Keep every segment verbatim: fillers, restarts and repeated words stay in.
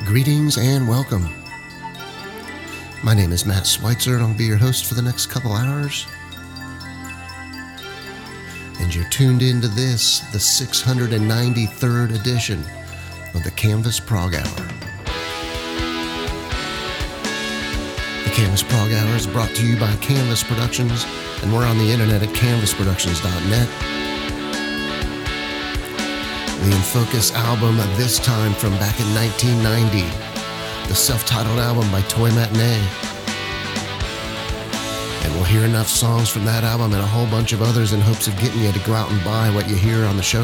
Greetings and welcome. My name is Matt Schweitzer and I'll be your host for the next couple hours. And you're tuned into this, the six hundred ninety-third edition of the Canvas Prog Hour. The Canvas Prog Hour is brought to you by Canvas Productions, and we're on the internet at canvas productions dot net. The In Focus album, this time from back in nineteen ninety, the self-titled album by Toy Matinee. And we'll hear enough songs from that album and a whole bunch of others in hopes of getting you to go out and buy what you hear on the show.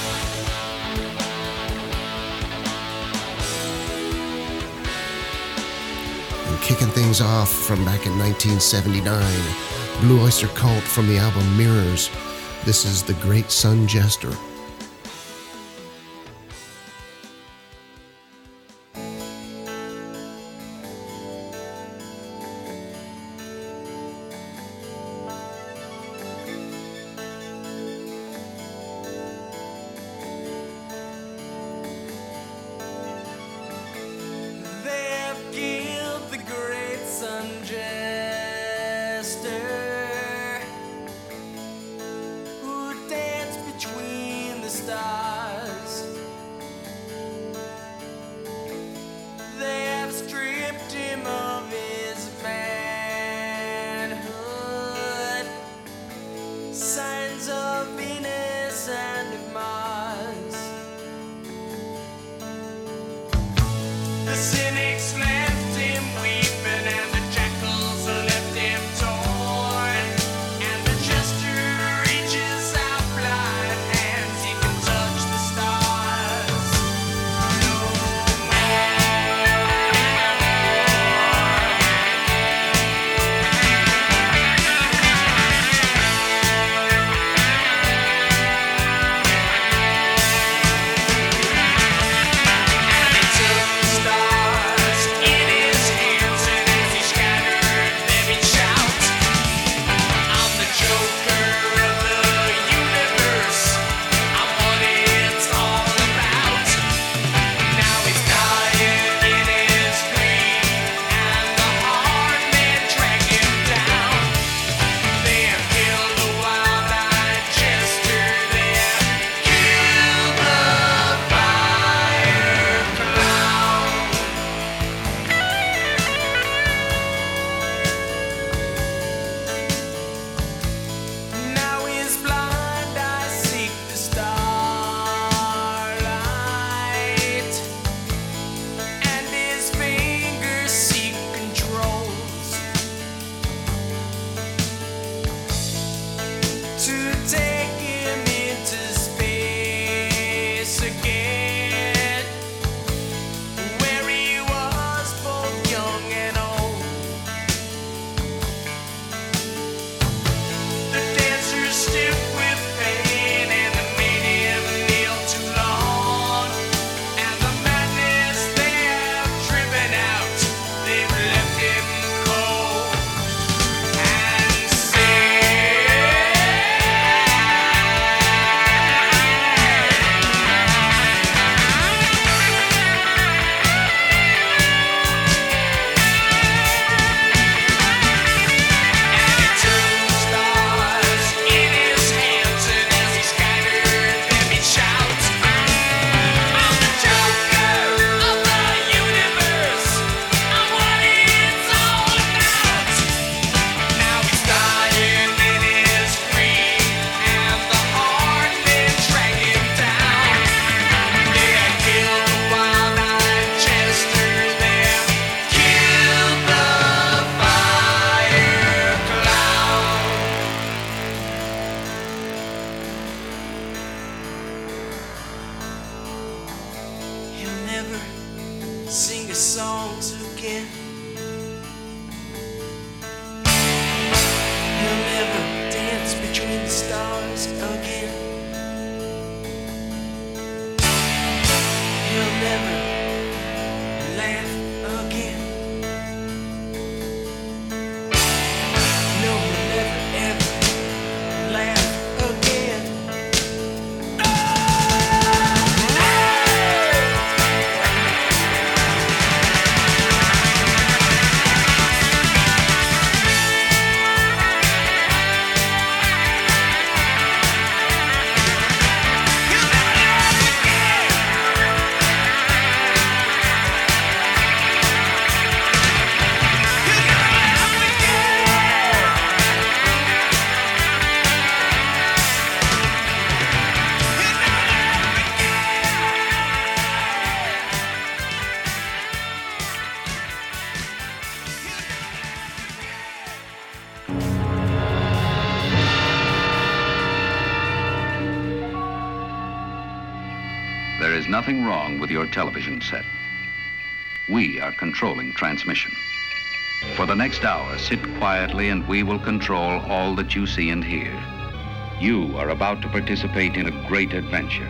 And kicking things off from back in nineteen seventy-nine, Blue Oyster Cult from the album Mirrors. This is The Great Sun Jester. There is nothing wrong with your television set. We are controlling transmission. For the next hour, sit quietly and we will control all that you see and hear. You are about to participate in a great adventure.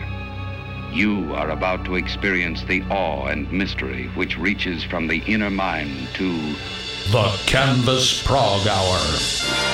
You are about to experience the awe and mystery which reaches from the inner mind to the Canvas Prog Hour.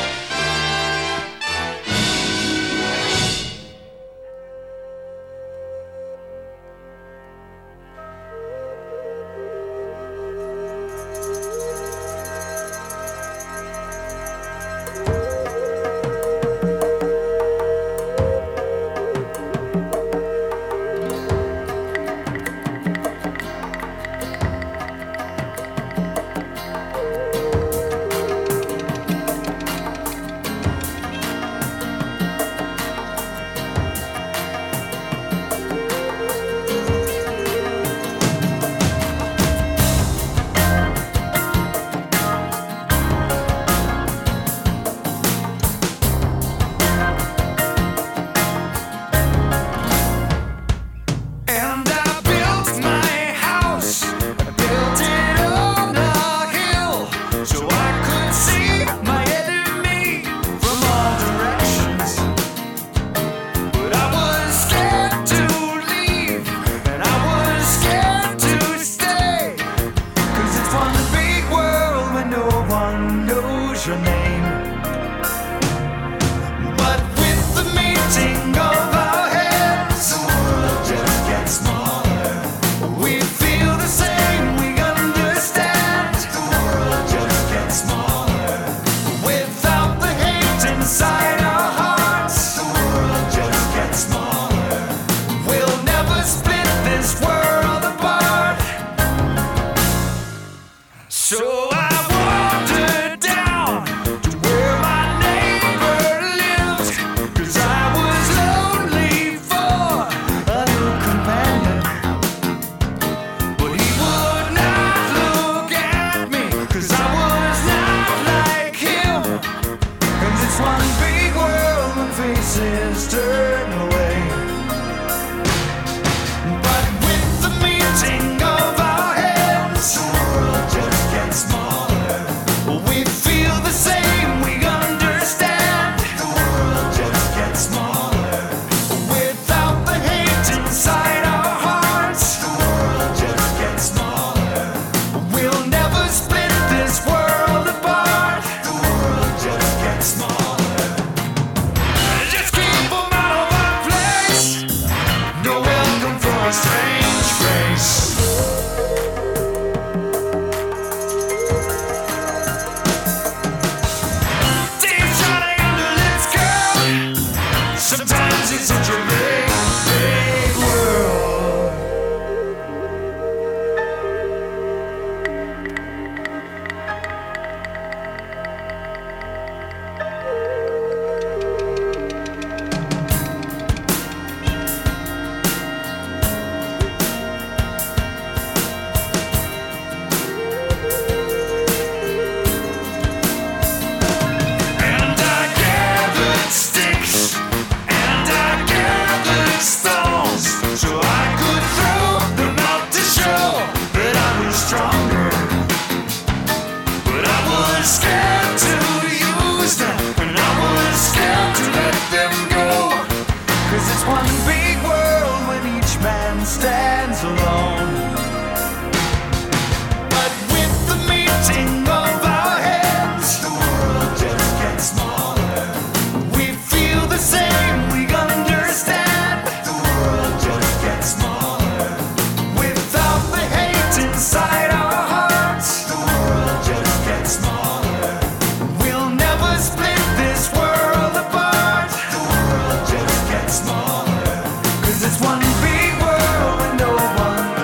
It's one big world with no one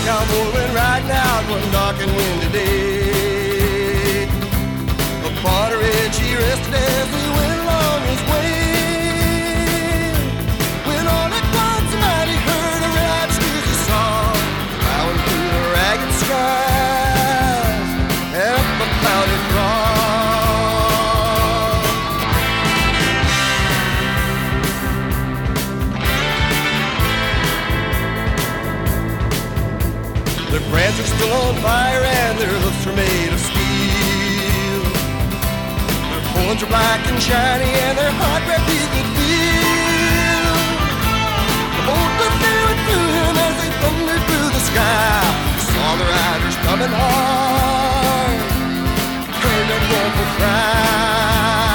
cowboy went riding out one dark and windy day. Upon a ridge he rested as he went along his way. When all at once a night he heard a red squeaky song plowing through the ragged skies up the clouded broad. Their brands are still on fire and their hoofs are made of steel. Their horns are black and shiny and their hot red teeth could feel. The bolt was staring through him as they thundered through the sky. He saw the riders coming hard, heard their mournful cry.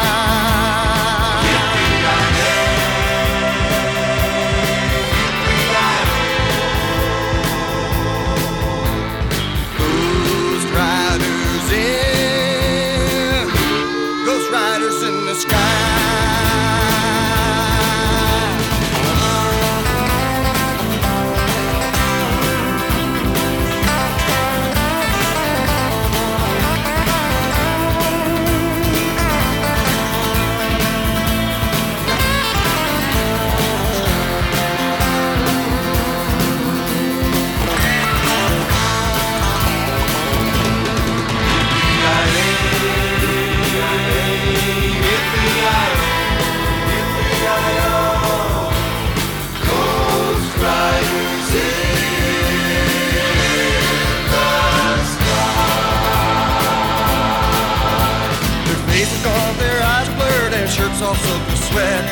All soaked with sweat.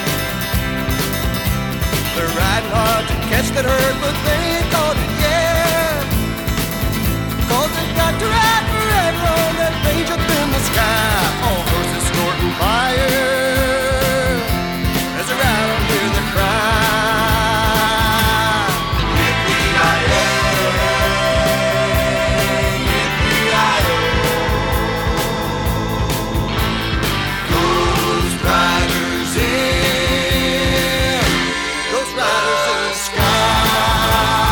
They're riding hard to catch that herd, but they ain't caught it yet. Cause they've got to ride forever on that range up in the sky. All horses snorting fire as they ride on hear the cry. Riders in the sky.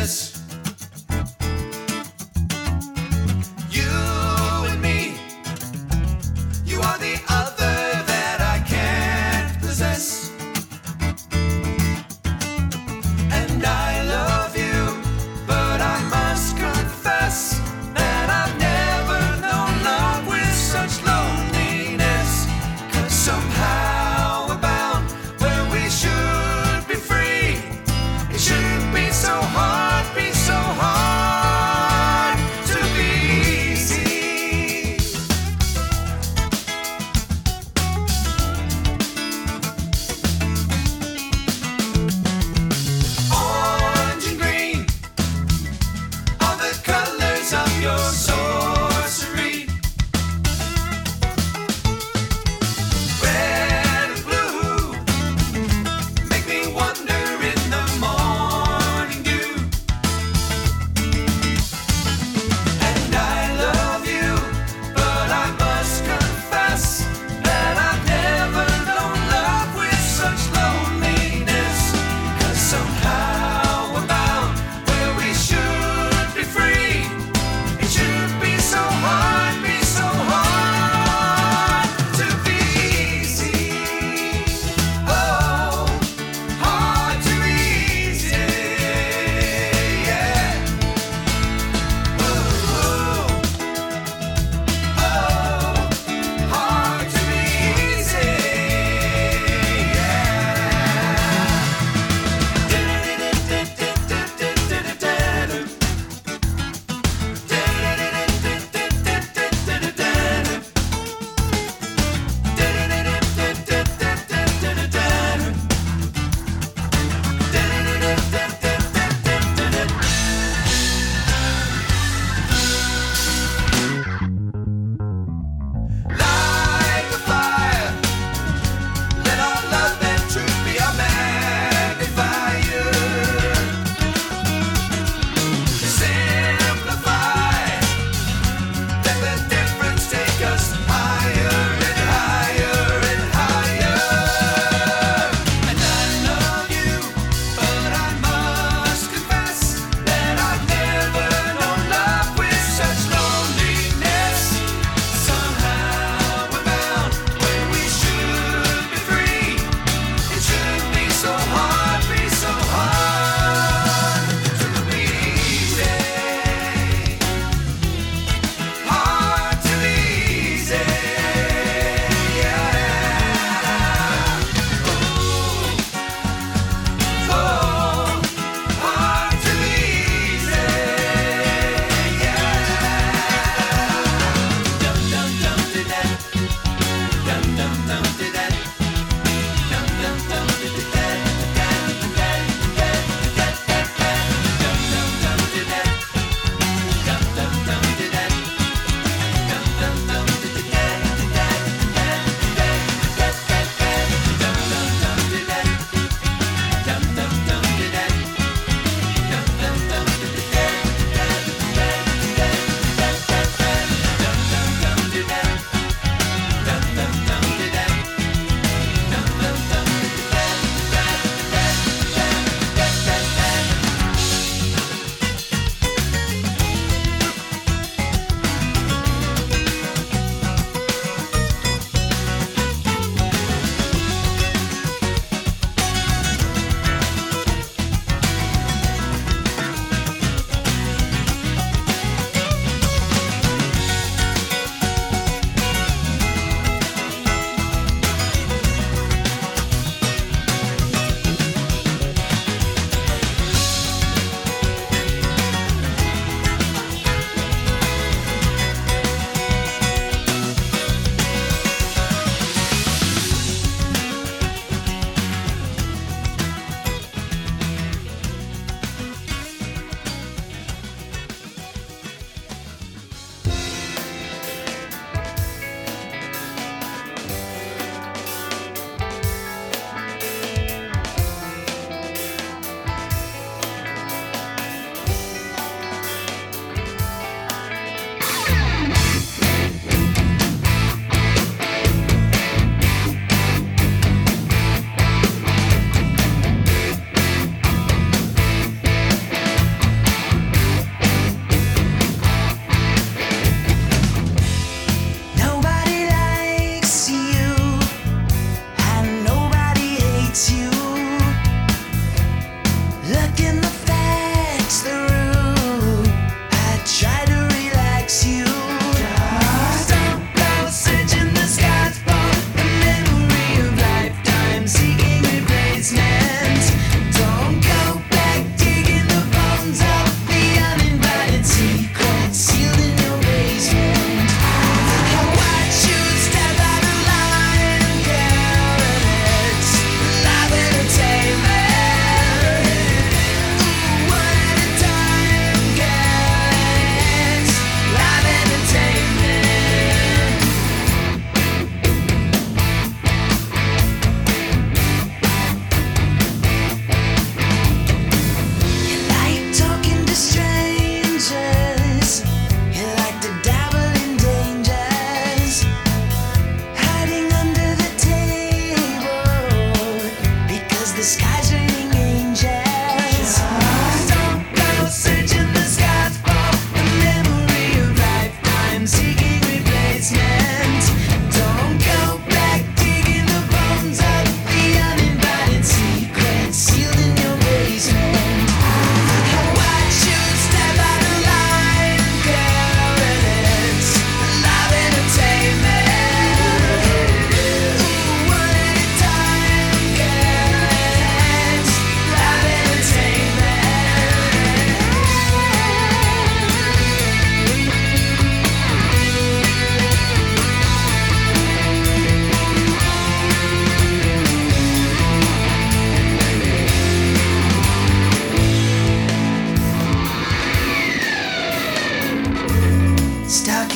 this. You and me, you are the other that I can't possess. And I love you, but I must confess that I've never known love with such loneliness. 'Cause somehow we're bound where we should be free. It shouldn't be so hard, be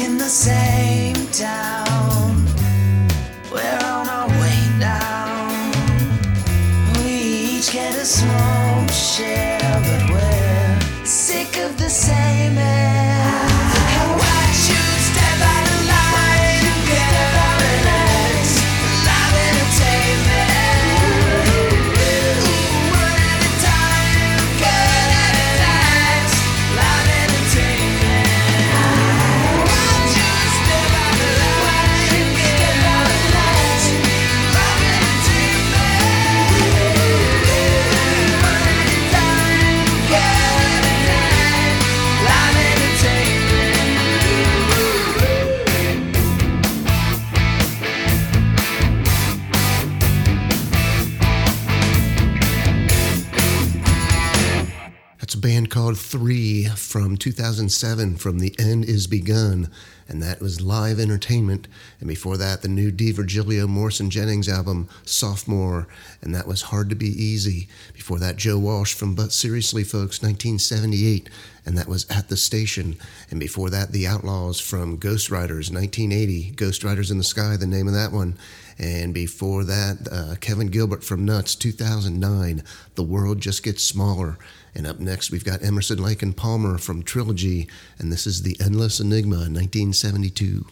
in the same town. We're on our way now. We each get a small share, but we're sick of the same air. And watch you step out of line, get out of relax, live entertainment. Ooh, one at a time, good at a dance, live entertainment. Watch you step out of line, get out of relax, live entertainment. One at a time, good at a dance, live entertainment. That's a band called Three from two thousand seven from The End Is Begun, and that was Live Entertainment. And before that, the new DiVirgilio Morrison Jennings album, Sophomore, and that was Hard to Be Easy. Before that, Joe Walsh from But Seriously Folks, nineteen seventy-eight, and that was At the Station. And before that, The Outlaws from Ghost Riders, nineteen eighty, Ghost Riders in the Sky, the name of that one. And before that, uh, Kevin Gilbert from Nuts, two thousand nine, The World Just Gets Smaller. And up next, we've got Emerson, Lake and Palmer from Trilogy, and this is The Endless Enigma, nineteen seventy-two.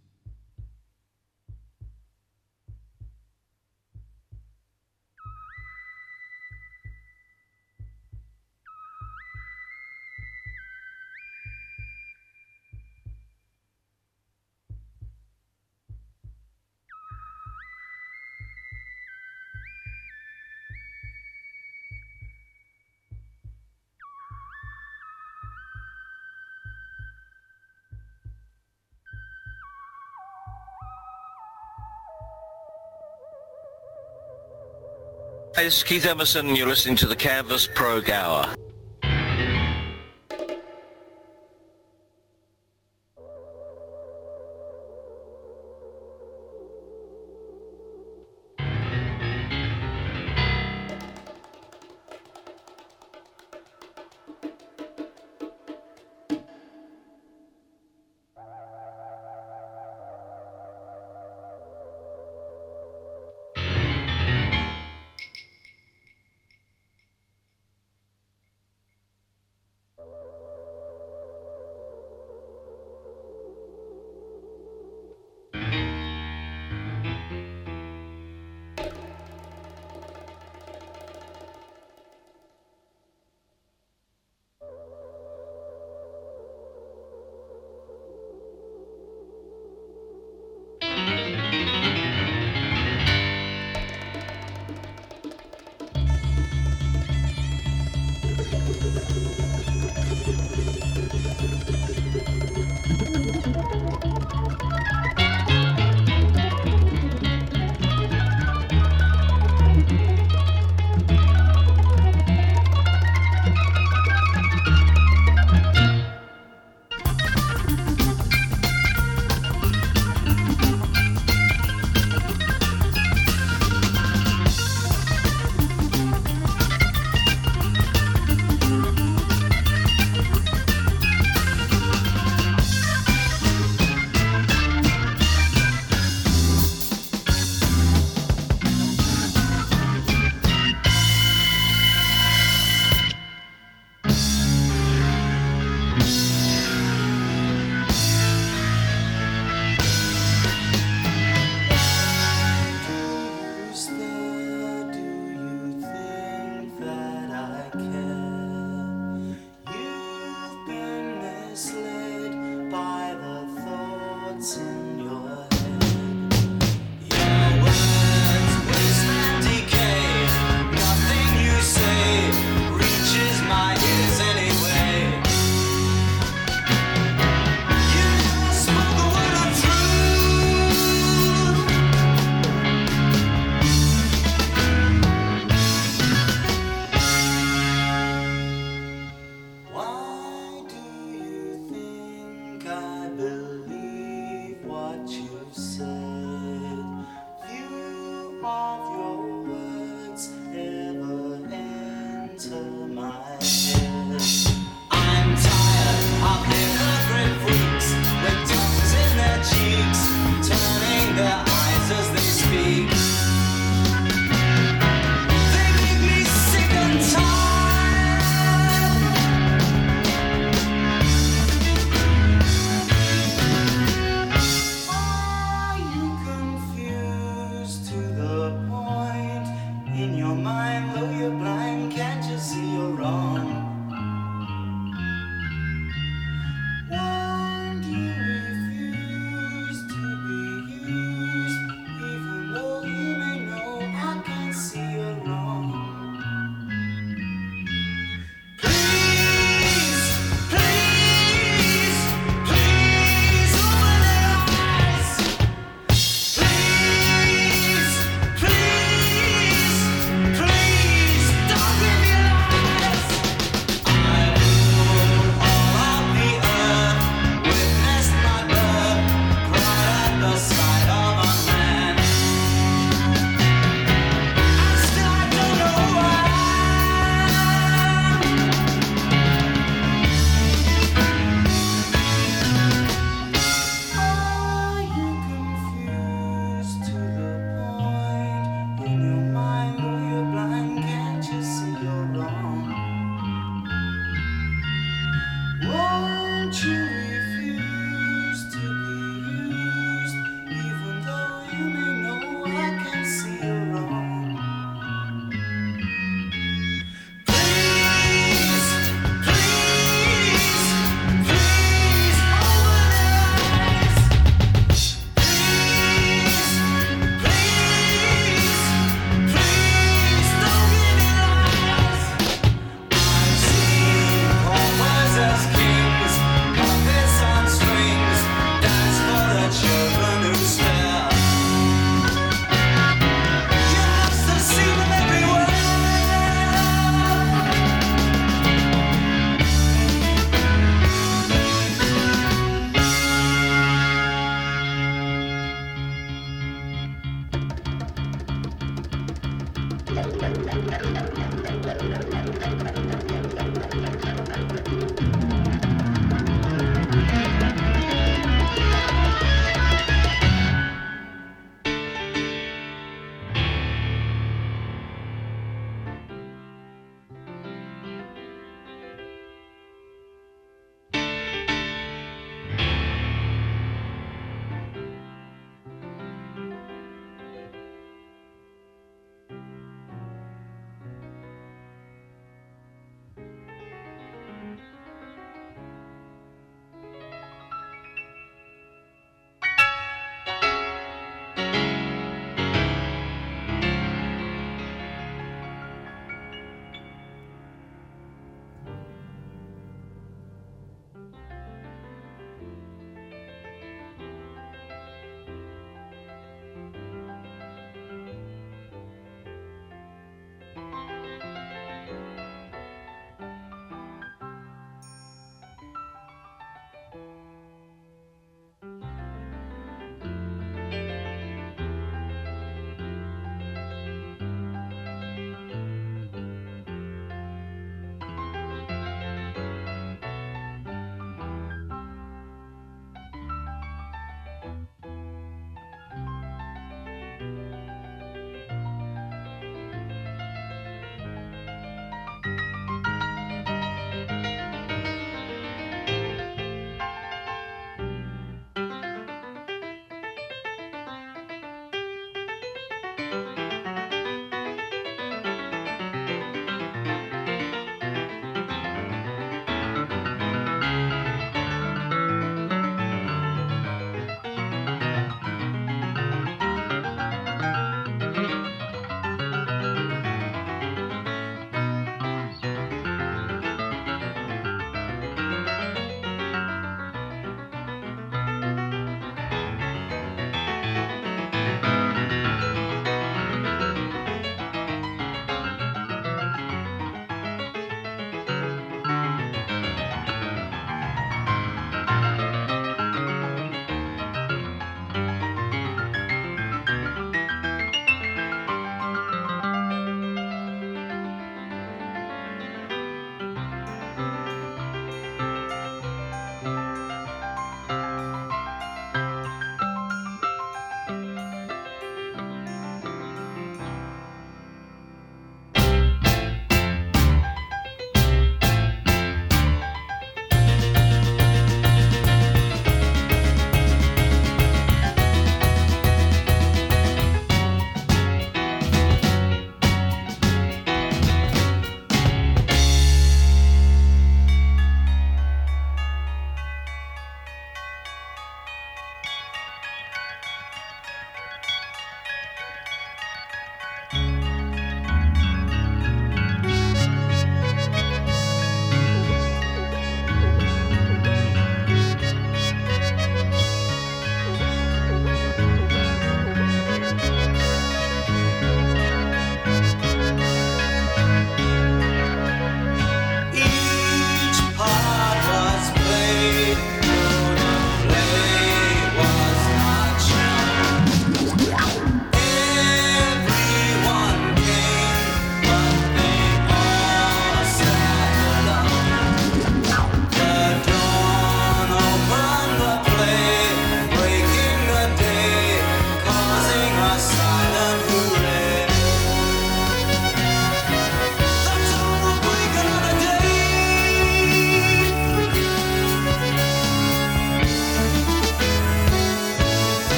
Hi, this is Keith Emerson, and you're listening to the Canvas Prog Hour.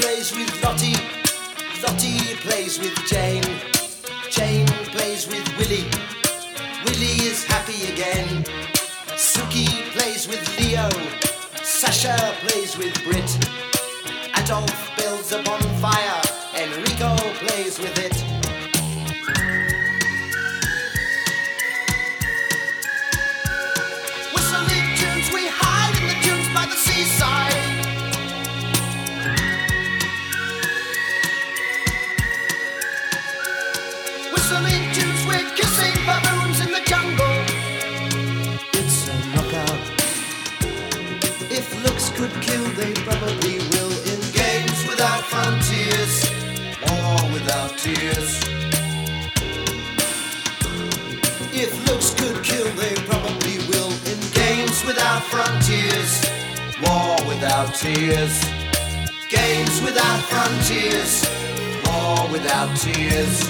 plays with Lottie, Lottie plays with Jane, Jane plays with Willie, Willie is happy again. Suki plays with Leo, Sasha plays with Brit, Adolf builds a bonfire, Enrico plays with it. Whistling tunes, we hide in the dunes by the seaside. Whistling tunes, we're kissing baboons in the jungle. It's a knockout. If looks could kill, they probably will. In games without frontiers, war without tears. If looks could kill, they probably will. In games without frontiers, war without tears. Games without frontiers, war without tears.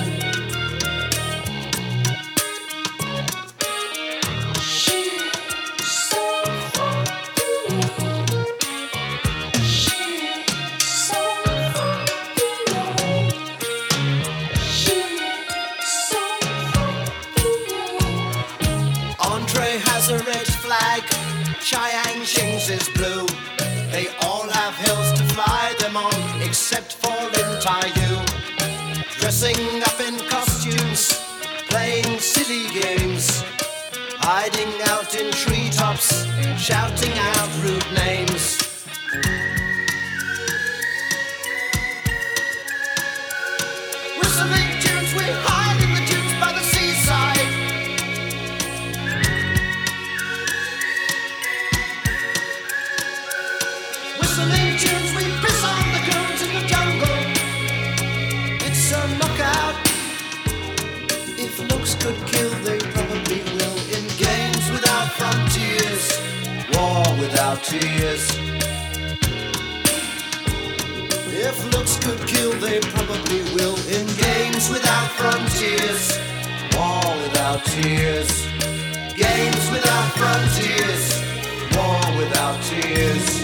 Chiang is blue. They all have hills to fly them on, except for Lin Tai-yu. Dressing up in costumes, playing silly games, hiding out in treetops, shouting out rude names. Whistling tunes, we hide in the dunes by the seaside. Whistling tunes, we piss on the goons in the jungle. It's a knockout. If looks could kill, they probably will. In games without frontiers, war without tears. If looks could kill, they probably will. In games without frontiers, war without tears. Games without frontiers, war without tears.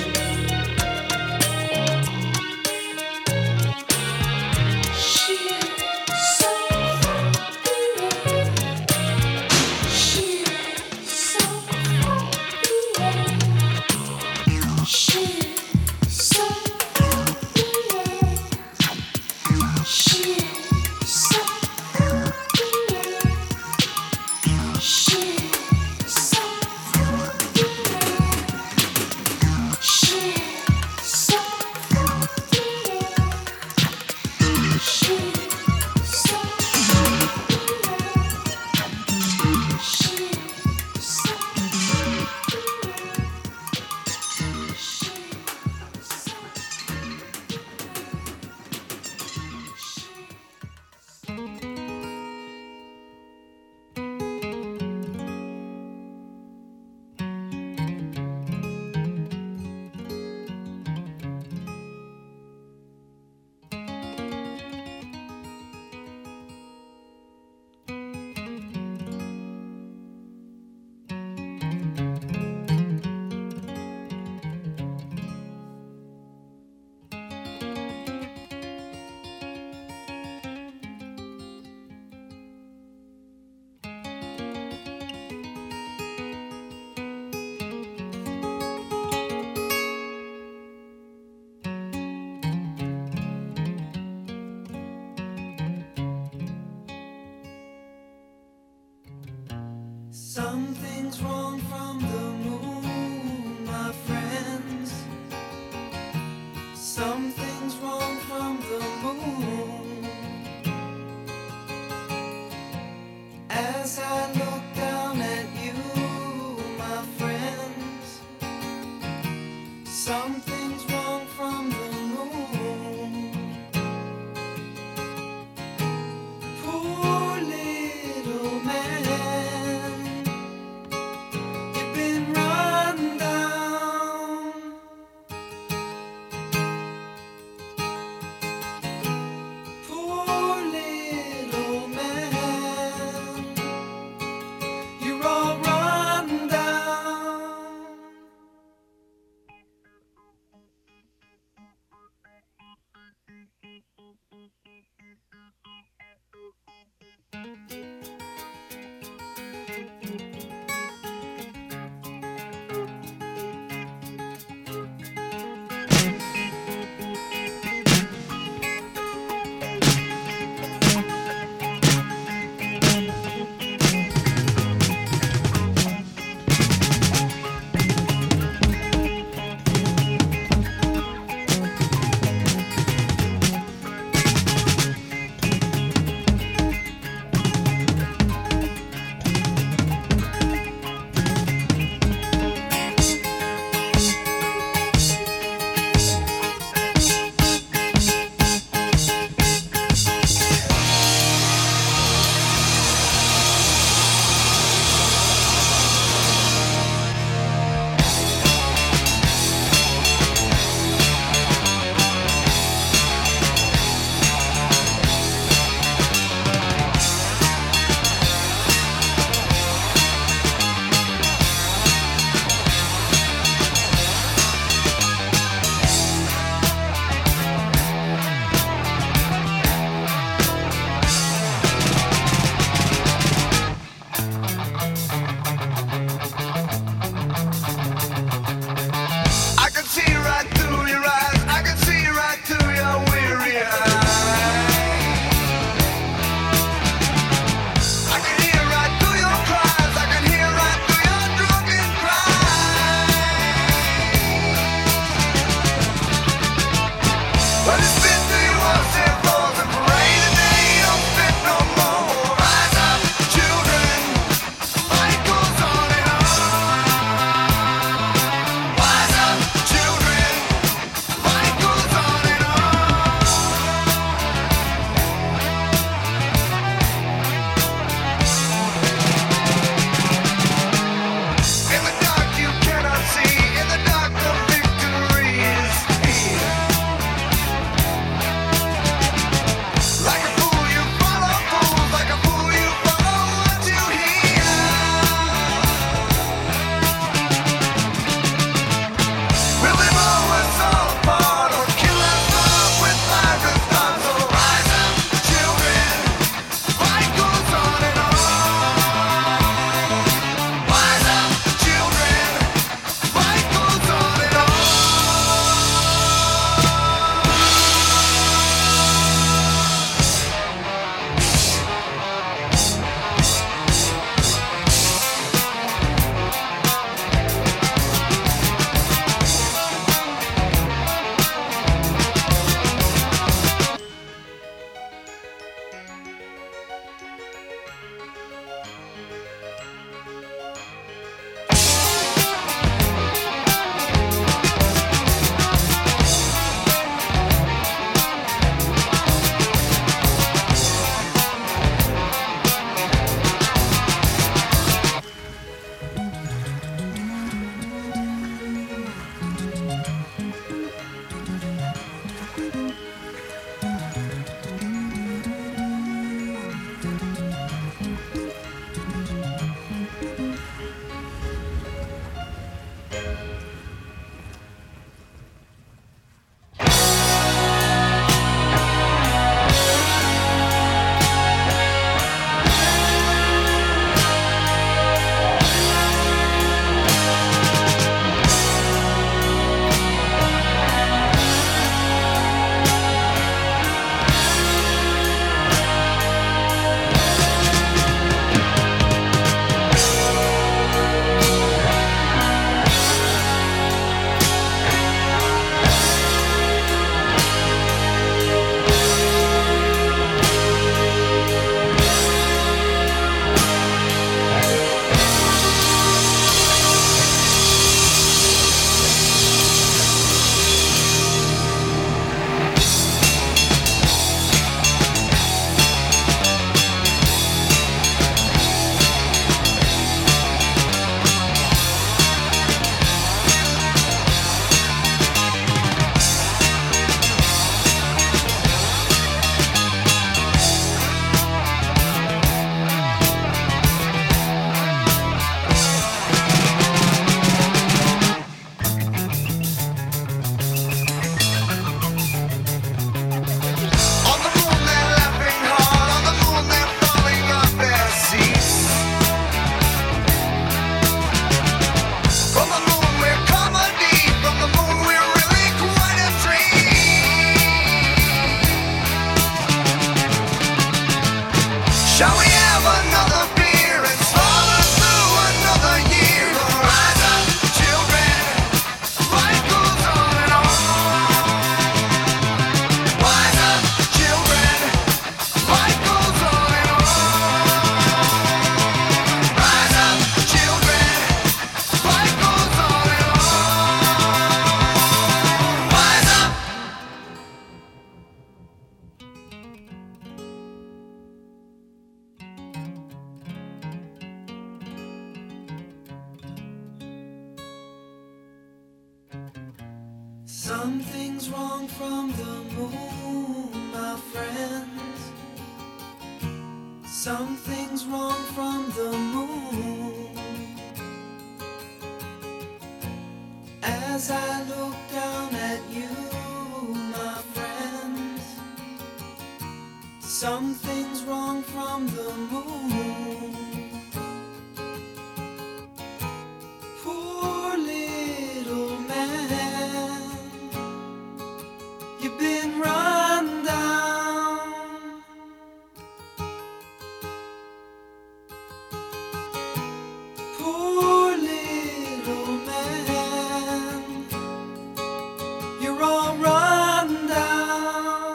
Something's wrong from the moon, my friends. Something's wrong from the moon. As I look down at you, my friends, something's wrong from the moon. Poor little man, you've been Something's wrong from the moon, my friends. Something's wrong from the moon. As I look down at you, my friends, something's wrong from the moon. Poor little man, you've been run down. Poor little man, you're all run down.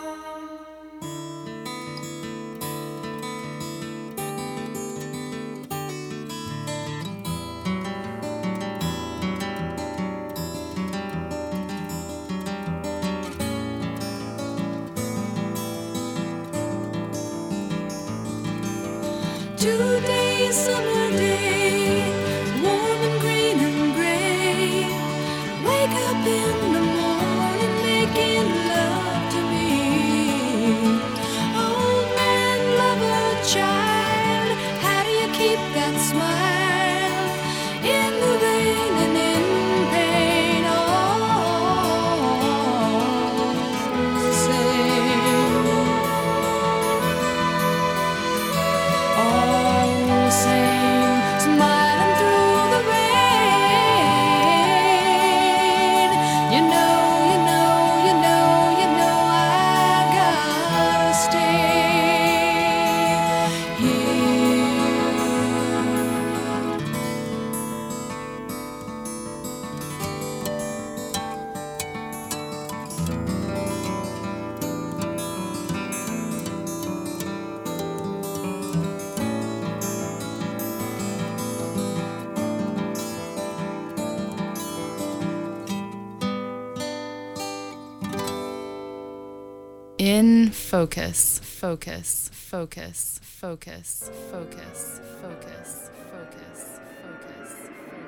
Today, summer day, warm and green and gray. Wake up in the morning, making love to me. Old man, lover, child, how do you keep that smile in the rain and in pain? All the same, all the same, smiling through the rain. You know, you know, you know, you know I gotta stay here. In focus, focus, focus, focus, focus, focus, focus, focus,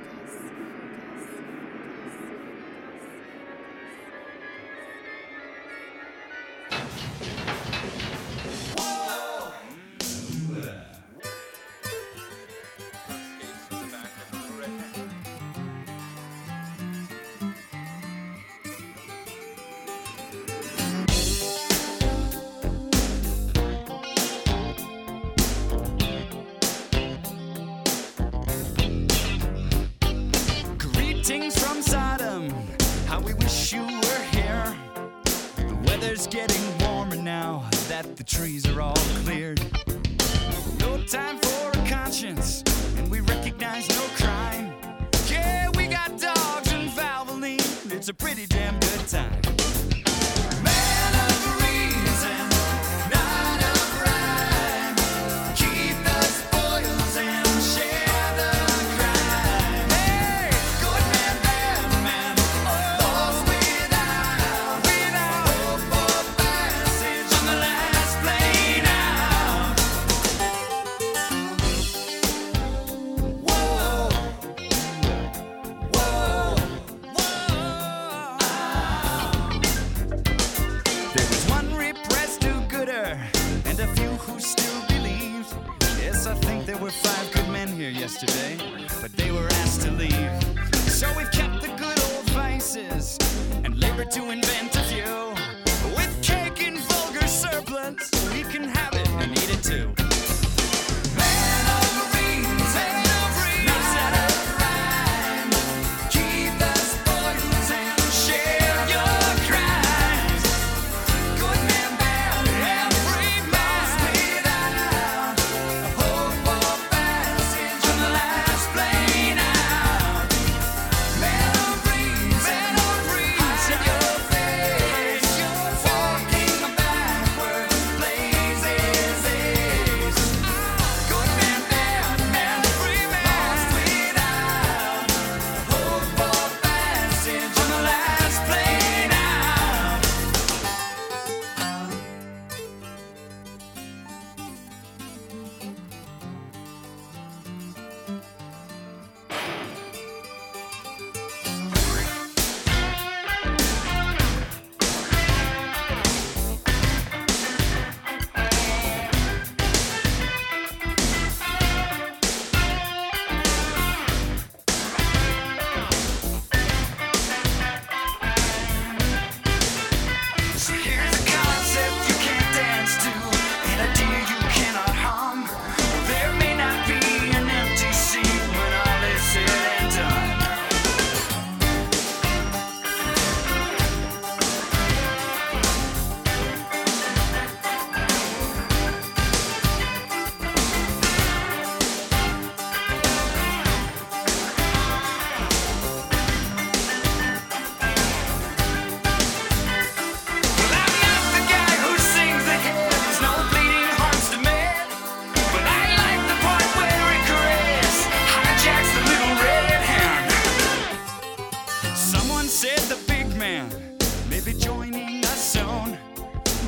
Greetings from Sodom, how we wish you were here. The weather's getting warmer now that the trees are all cleared. No time for a conscience, and we recognize no crime. Yeah, we got dogs and Valvoline, it's a pretty damn good time. Man of reason, not of rhyme. Keep the spoils and share the crime. Hey, good man, bad man, lost without, without hope or passage on the last plane out. Whoa, whoa, whoa. There was one repressed do-gooder and a few who still believed. Yes, I think there were five good men here yesterday, but they were asked to leave. So we've kept the good old vices and labored to invent a few. With cake and vulgar surplus, we can have it and eat it too. Man of reason, not of rhyme. Keep the spoils and share your crimes. Good man, bad man, every man without hope or passage on the last plane out. Man of reason, hide your face.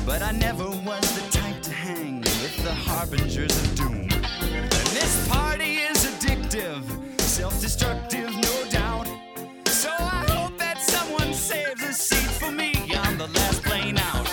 but I never was the type to hang with the harbingers of doom. And this party is addictive, self-destructive, no doubt. So I hope that someone saves a seat for me on the last plane out.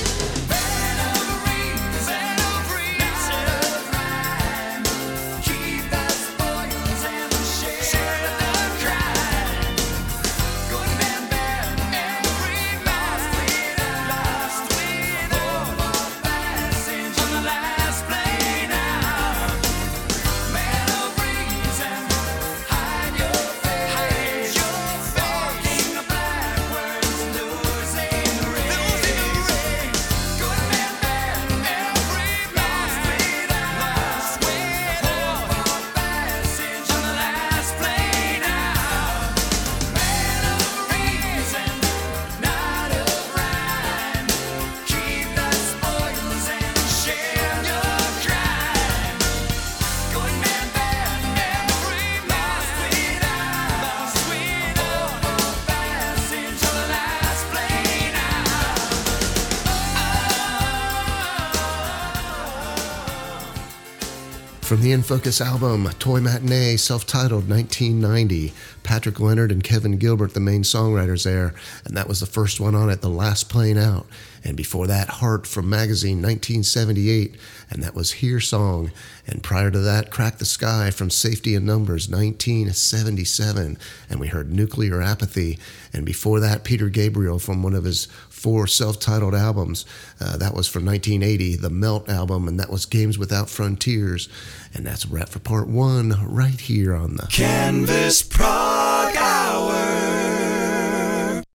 From the In Focus album, Toy Matinee, self-titled nineteen ninety. Patrick Leonard and Kevin Gilbert, the main songwriters there, and that was the first one on it, The Last Plane Out. And before that, Heart from Magazine, nineteen seventy-eight, and that was Here Song. And prior to that, Crack the Sky from Safety and Numbers, nineteen seventy-seven, and we heard Nuclear Apathy. And before that, Peter Gabriel from one of his four self-titled albums. Uh, that was from nineteen eighty, the Melt album, and that was Games Without Frontiers. And that's a wrap for part one right here on the Canvas Pro.